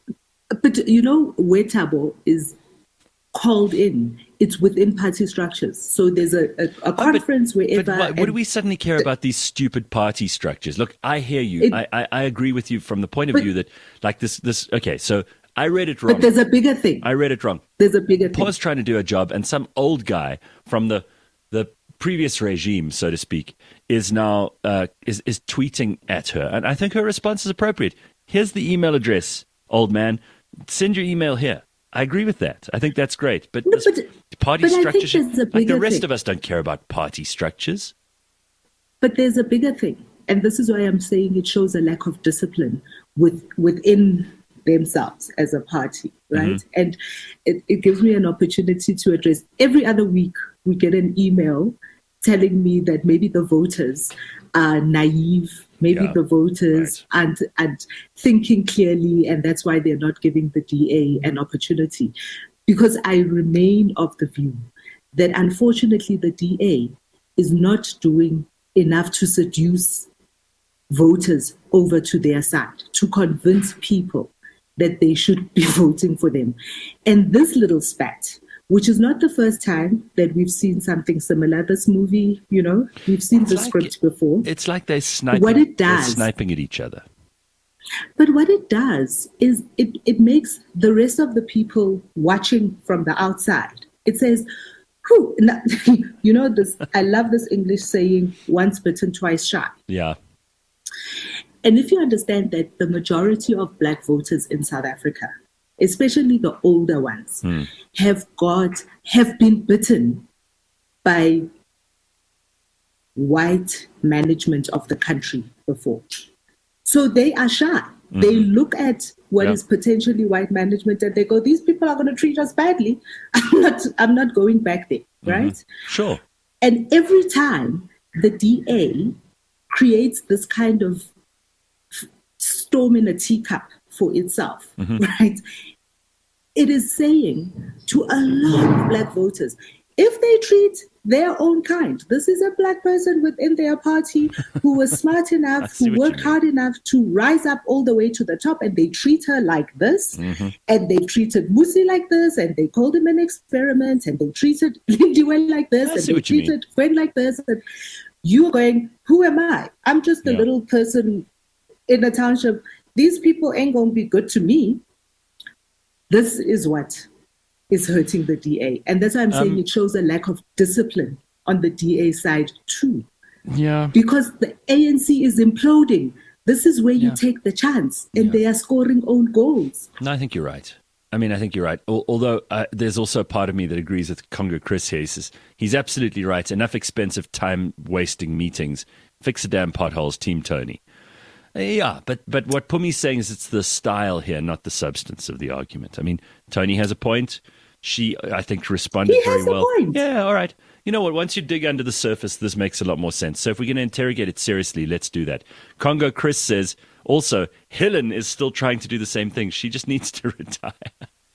But you know where Thabo is called in, it's within party structures. So there's a, a, a conference But wherever. why, what do and- we suddenly care about these stupid party structures? Look, I hear you. It- I, I, I agree with you from the point of But- view that, like this, this. Okay, so I read it wrong. But there's a bigger thing. I read it wrong. There's a bigger thing. Paul's trying to do a job, and some old guy from the the previous regime, so to speak, is now uh, is is tweeting at her, and I think her response is appropriate. Here's the email address, old man. Send your email here. I agree with that. I think that's great. But, No, this but- party but I think structures, there's a like the bigger rest thing. of us, don't care about party structures. But there's a bigger thing. And this is why I'm saying it shows a lack of discipline with within themselves as a party, right? Mm-hmm. And it, it gives me an opportunity to address. Every other week, we get an email telling me that maybe the voters are naive, maybe Yeah, the voters aren't, aren't thinking clearly, and that's why they're not giving the D A an opportunity. Because I remain of the view that unfortunately the D A is not doing enough to seduce voters over to their side, to convince people that they should be voting for them. And this little spat, which is not the first time that we've seen something similar, this movie, you know, we've seen It's the like- script before. It's like they're sniping. What it they're does- sniping at each other. But what it does is it, it makes the rest of the people watching from the outside, it says, whew, now- you know, this, I love this English saying, once bitten, twice shy. Yeah. And if you understand that the majority of black voters in South Africa, especially the older ones, have got, have been bitten by white management of the country before. So they are shy. They look at what Yeah. is potentially white management and they go, these people are going to treat us badly. I'm not, I'm not going back there, right? Sure. And every time the D A creates this kind of storm in a teacup for itself, right? It is saying to a lot of black voters, if they treat their own kind, this is a black person within their party who was smart enough, see who what you worked mean. hard enough to rise up all the way to the top, and they treat her like this, and they treated Musi like this, and they called him an experiment, and they treated Lindiwe like this, I and see they what you mean. treated Gwen like this. And you're going, who am I? I'm just a Yeah. little person in a township. These people ain't going to be good to me. This is what is hurting the D A. And that's why I'm saying Um, it shows a lack of discipline on the D A side too. Yeah. Because the A N C is imploding. This is where you Yeah. take the chance, and Yeah. they are scoring own goals. No, I think you're right. I mean, I think you're right. Al- Although uh, there's also a part of me that agrees with Congo Chris here. He says, he's absolutely right. Enough expensive time wasting meetings. Fix the damn potholes, Team Tony. Uh, Yeah, but, but what Pumi's saying is it's the style here, not the substance of the argument. I mean, Tony has a point. She, I think, responded He very has a well. point. Yeah, all right. You know what? Once you dig under the surface, this makes a lot more sense. So if we're going to interrogate it seriously, let's do that. Congo Chris says, also, Helen is still trying to do the same thing. She just needs to retire.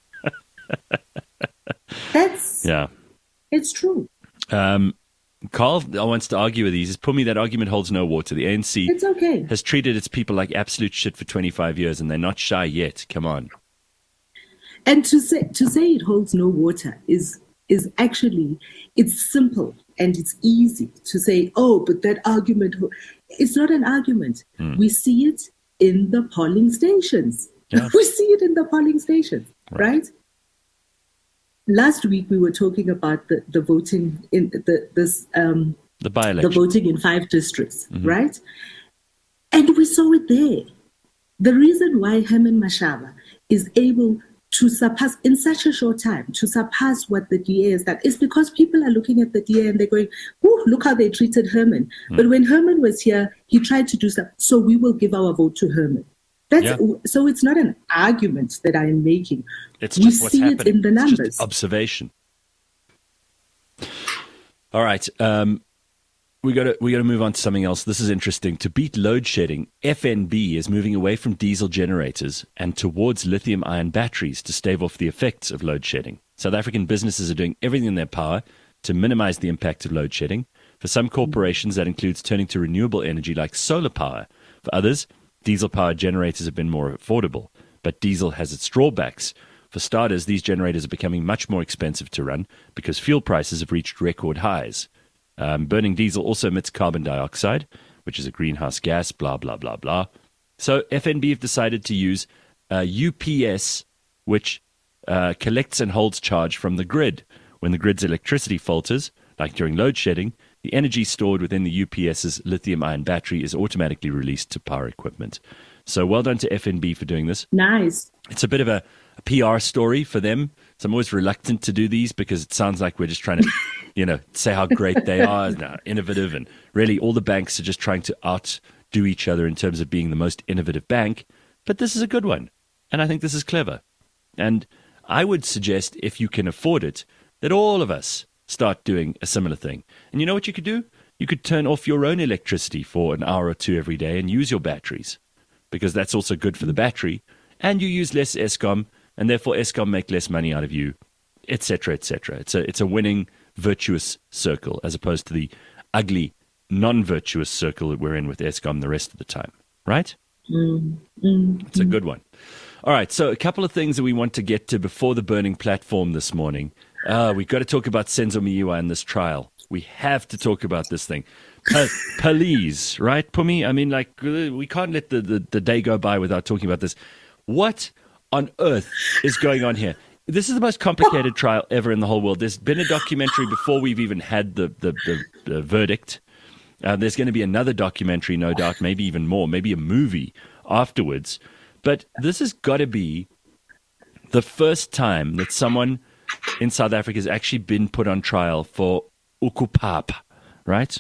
That's Yeah. it's true. Um, Carl wants to argue with these. He says, Pumi, that argument holds no water. The A N C It's okay. has treated its people like absolute shit for twenty-five years, and they're not shy yet. Come on. And to say to say it holds no water is is actually it's simple and it's easy to say, oh, but that argument ho-. It's not an argument. Hmm. We see it in the polling stations. Yeah. We see it in the polling stations, Right. right? Last week we were talking about the, the voting in the this um, The the by-election. voting in five districts, right? And we saw it there. The reason why Herman Mashaba is able to surpass in such a short time, to surpass what the D A has done, is because people are looking at the D A and they're going, oh, look how they treated Herman. But when Herman was here, he tried to do something, so we will give our vote to Herman. That's Yeah. So it's not an argument that I'm making. It's we just what's see happening. it in the It's numbers. just observation. All right. Um, we got to we got to move on to something else. This is interesting. To beat load shedding, F N B is moving away from diesel generators and towards lithium-ion batteries to stave off the effects of load shedding. South African businesses are doing everything in their power to minimize the impact of load shedding. For some corporations, that includes turning to renewable energy like solar power. For others, diesel-powered generators have been more affordable, but diesel has its drawbacks. For starters, these generators are becoming much more expensive to run because fuel prices have reached record highs. Um, burning diesel also emits carbon dioxide, which is a greenhouse gas, blah, blah, blah, blah. So F N B have decided to use uh, U P S, which uh, collects and holds charge from the grid. When the grid's electricity falters, like during load shedding, the energy stored within the U P S's lithium-ion battery is automatically released to power equipment. So well done to F N B for doing this. Nice. It's a bit of a, a P R story for them. So I'm always reluctant to do these because it sounds like we're just trying to, you know, say how great they are and how innovative. And really all the banks are just trying to outdo each other in terms of being the most innovative bank. But this is a good one. And I think this is clever. And I would suggest, if you can afford it, that all of us start doing a similar thing. And you know what you could do? You could turn off your own electricity for an hour or two every day and use your batteries, because that's also good for the battery. And you use less Eskom, and therefore Eskom make less money out of you, et cetera, et cetera. It's a, it's a winning, virtuous circle, as opposed to the ugly, non-virtuous circle that we're in with Eskom the rest of the time, right? Mm, mm, It's a good one. All right, so a couple of things that we want to get to before the burning platform this morning. Uh, we've got to talk about Senzo Miwa and this trial. We have to talk about this thing. Pa- police, right, Pumi? I mean, like, we can't let the, the, the day go by without talking about this. What on earth is going on here? This is the most complicated trial ever in the whole world. There's been a documentary before we've even had the, the, the, the verdict. Uh, there's going to be another documentary, no doubt, maybe even more, maybe a movie afterwards. But this has got to be the first time that someone in South Africa has actually been put on trial for ukupapa, right?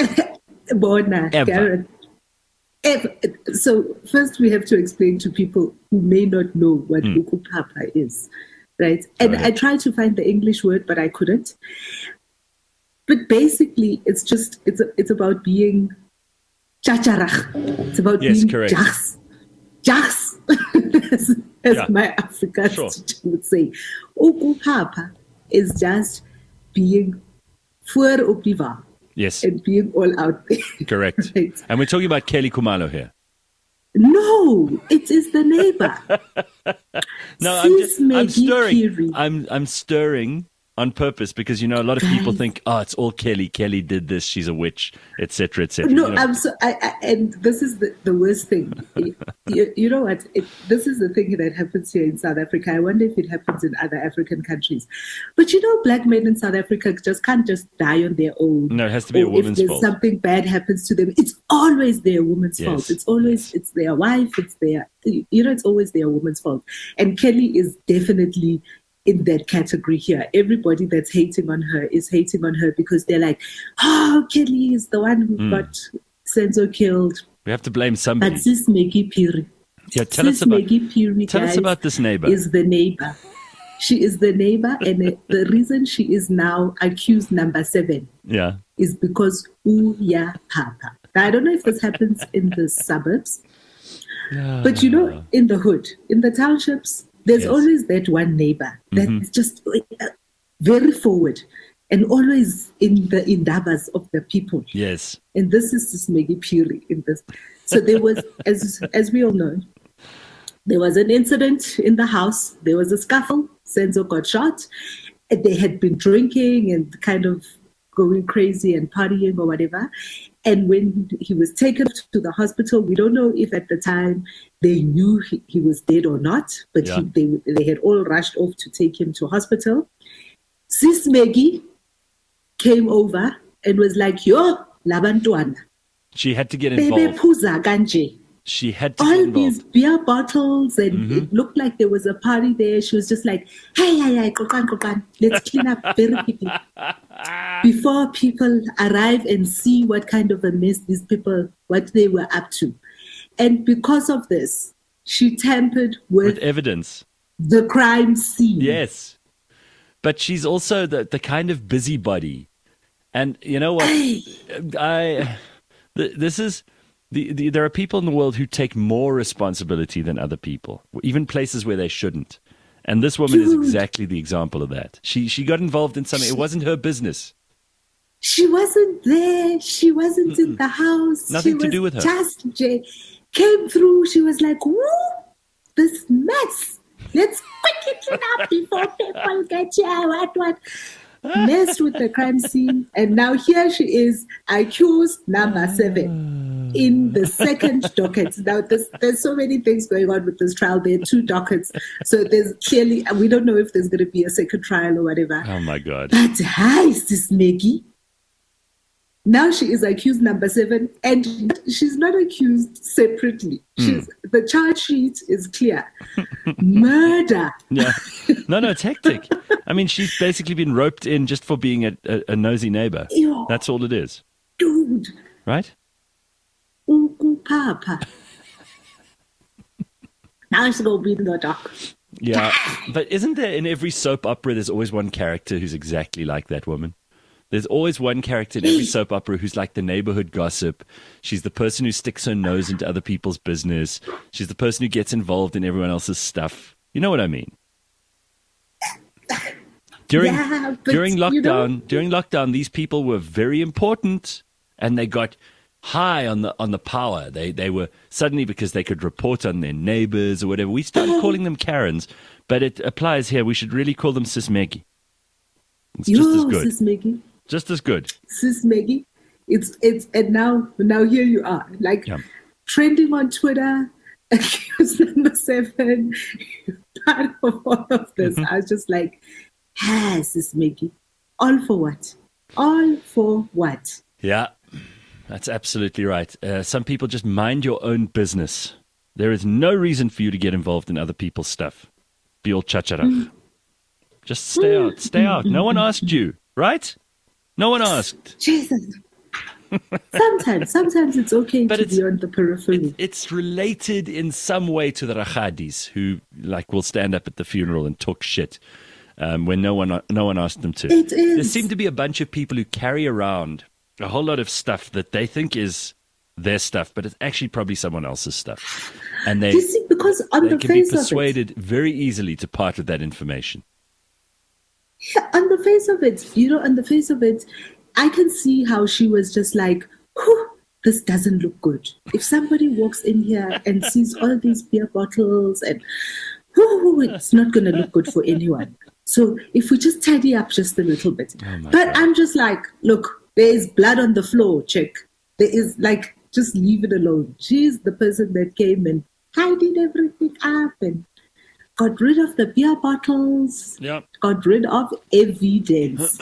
Bona, Ever. Gareth. Ever. So first we have to explain to people who may not know what Mm. ukupapa is, right? And ahead. I tried to find the English word, but I couldn't. But basically, it's just it's it's about being chacharach. It's about Yes, being correct. jas, jas, as, as Yeah. my Afrikaans Sure. teacher would say. Ukupapa is just being voor op die wa Yes, and being all out there. correct. Right. And we're talking about Kelly Kumalo here. No, it is the neighbor. No, I'm just I'm Maggie stirring. Curie. I'm I'm stirring on purpose because you know a lot of people think, oh, it's all Kelly. Kelly did this. She's a witch, et cetera, et cetera. No, You know, I'm so. I, I, and this is the, the worst thing. you, you know what? It, this is the thing that happens here in South Africa. I wonder if it happens in other African countries. But you know, black men in South Africa just can't just die on their own. No, it has to be a Or woman's if there's fault. something bad happens to them, it's always their woman's Yes, fault. It's always it's their wife. It's their you know. It's always their woman's fault. And Kelly is definitely in that category here. Everybody that's hating on her is hating on her because they're like, oh, Kelly is the one who Mm. got Senzo killed. we have to blame somebody. But Sis Maggie Piri, Yeah, tell us Sis about Maggie Piri, tell us guys, about this neighbor. is the neighbor. She is the neighbor, and the- the reason she is now accused number seven Yeah, is because Uya Papa. Now, I don't know if this happens in the suburbs, but you know, in the hood, in the townships, there's Yes. always that one neighbor that's Mhm. just uh, very forward and always in the indabas of the people. Yes. And this is this Maggie Puri in this. So there was, as as we all know, there was an incident in the house. There was a scuffle. Senzo got shot. And they had been drinking and kind of going crazy and partying or whatever. And when he was taken to the hospital, we don't know if at the time they knew he, he was dead or not, but Yeah. he, they, they had all rushed off to take him to hospital. Sis Maggie came over and was like, yo, labantwana, She had to get bebe involved. phuza kanje. She had to get All involved. these beer bottles, and Mhm. it looked like there was a party there. She was just like, hey, hey, hey, kokan, kokan, let's clean up very quickly before people arrive and see what kind of a mess these people, what they were up to. And because of this, she tampered with, With evidence. the crime scene. Yes. But she's also the, the kind of busybody. And you know what? I th- this is the, the there are people in the world who take more responsibility than other people, even places where they shouldn't. And this woman is Dude. exactly the example of that. She she got involved in something. It wasn't her business. She wasn't there. She wasn't in the house. Nothing she to was do with her. Just J- came through. She was like, woo, this mess. Let's quickly clean up before people get here. What, what? Messed with the crime scene. And now here she is, accused number seven in the second docket. Now, there's, there's so many things going on with this trial. There are two dockets. So there's clearly, we don't know if there's going to be a second trial or whatever. Oh my God. But hi, sis Maggie. Now she is accused number seven, and she's not accused separately. She's the charge sheet is clear. Murder. Yeah. No, no, it's hectic. I mean, she's basically been roped in just for being a, a, a nosy neighbor. Ew. That's all it is. Dude. Right? Uku papa. Now she's gonna be in the dock. Yeah. But isn't there in every soap opera, there's always one character who's exactly like that woman? There's always one character in every soap opera who's like the neighborhood gossip. She's the person who sticks her nose into other people's business. She's the person who gets involved in everyone else's stuff. You know what I mean? During Yeah, but, during you lockdown, know- during lockdown, these people were very important, and they got high on the on the power. They they were suddenly, because they could report on their neighbors or whatever. We started calling them Karens, but it applies here. We should really call them Sis Maggie. It's just as Yo, good. sis Maggie. Just as good. Sis Maggie. It's it's and now now here you are, like Yeah. trending on Twitter. Accused number seven. Part of all of this. Mm-hmm. I was just like, ah, sis Maggie. All for what? All for what? Yeah, that's absolutely right. Uh, some people just mind your own business. There is no reason for you to get involved in other people's stuff. Be all chacharach. Just stay out. Stay out. No one asked you, right? No one asked. Jesus. Sometimes, sometimes it's okay But to it's- be on the periphery. It's related in some way to the Rachadis, who like will stand up at the funeral and talk shit um, when no one no one asked them to. It is. There seem to be a bunch of people who carry around a whole lot of stuff that they think is their stuff, but it's actually probably someone else's stuff, and they You see, because on they the can be face of it, persuaded very easily to part with that information. yeah, on the face of it, you know, on the face of it, I can see how she was just like, whew, this doesn't look good. If somebody walks in here and sees all these beer bottles and whew, it's not going to look good for anyone. So if we just tidy up just a little bit. Oh my but God. I'm just like, look, there is blood on the floor, check. There is like, just leave it alone. She's the person that came and tidied everything up and got rid of the beer bottles, Yeah. got rid of evidence.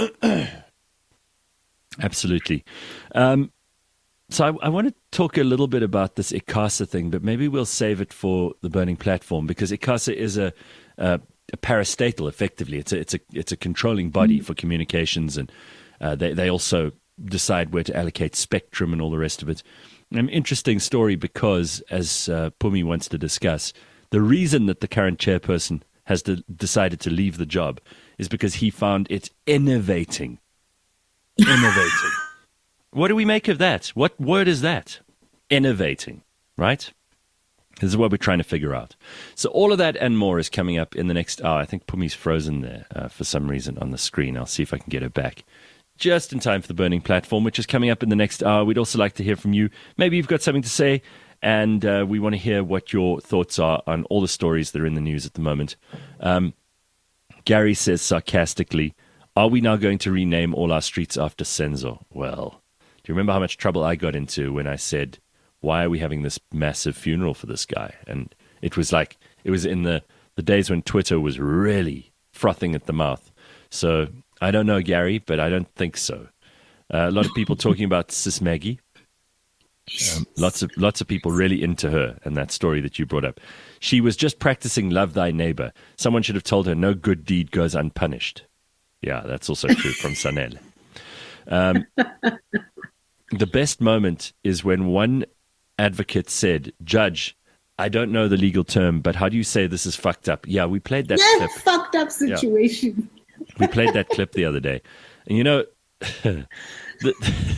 Absolutely. Um, so I, I want to talk a little bit about this ICASA thing, but maybe we'll save it for the Burning Platform, because ICASA is a, a, a parastatal, effectively. It's a, it's a, it's a controlling body for communications, and uh, they, they also decide where to allocate spectrum and all the rest of it. An interesting story because, as uh, Pumi wants to discuss, the reason that the current chairperson has de- decided to leave the job is because he found it innovating. Innovating. What do we make of that? What word is that? Innovating, right? This is what we're trying to figure out. So all of that and more is coming up in the next hour. I think Pumi's frozen there uh, for some reason on the screen. I'll see if I can get her back just in time for the Burning Platform, which is coming up in the next hour. We'd also like to hear from you. Maybe you've got something to say, and uh, we want to hear what your thoughts are on all the stories that are in the news at the moment. Um, Gary says sarcastically, are we now going to rename all our streets after Senzo? Well, do you remember how much trouble I got into when I said, why are we having this massive funeral for this guy? And it was like, it was in the, the days when Twitter was really frothing at the mouth. So I don't know, Gary, but I don't think so. Uh, a lot of people talking about Sis Maggie. Um, lots of lots of people really into her and that story that you brought up. She was just practicing love thy neighbor. Someone should have told her no good deed goes unpunished. Yeah, that's also true from Sanel. Um, the best moment is when one advocate said, Judge, I don't know the legal term, but how do you say this is fucked up? Yeah, we played that yeah, clip. fucked up situation. Yeah. We played that clip the other day. And you know, the,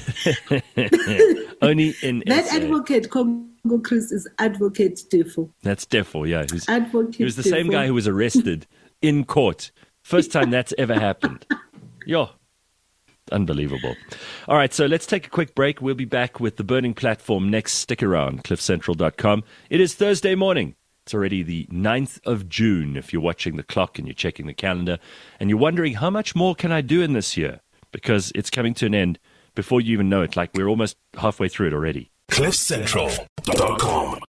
only in that S A. advocate, Congo Chris, is Advocate Defo. That's Defo, yeah. Who's, Advocate he was the Defo. same guy who was arrested in court. First time that's ever happened. Yo. Unbelievable. All right, so let's take a quick break. We'll be back with the Burning Platform next. Stick around, cliff central dot com. It is Thursday morning. It's already the ninth of June if you're watching the clock and you're checking the calendar and you're wondering, how much more can I do in this year? Because it's coming to an end before you even know it. Like, we're almost halfway through it already. cliff central dot com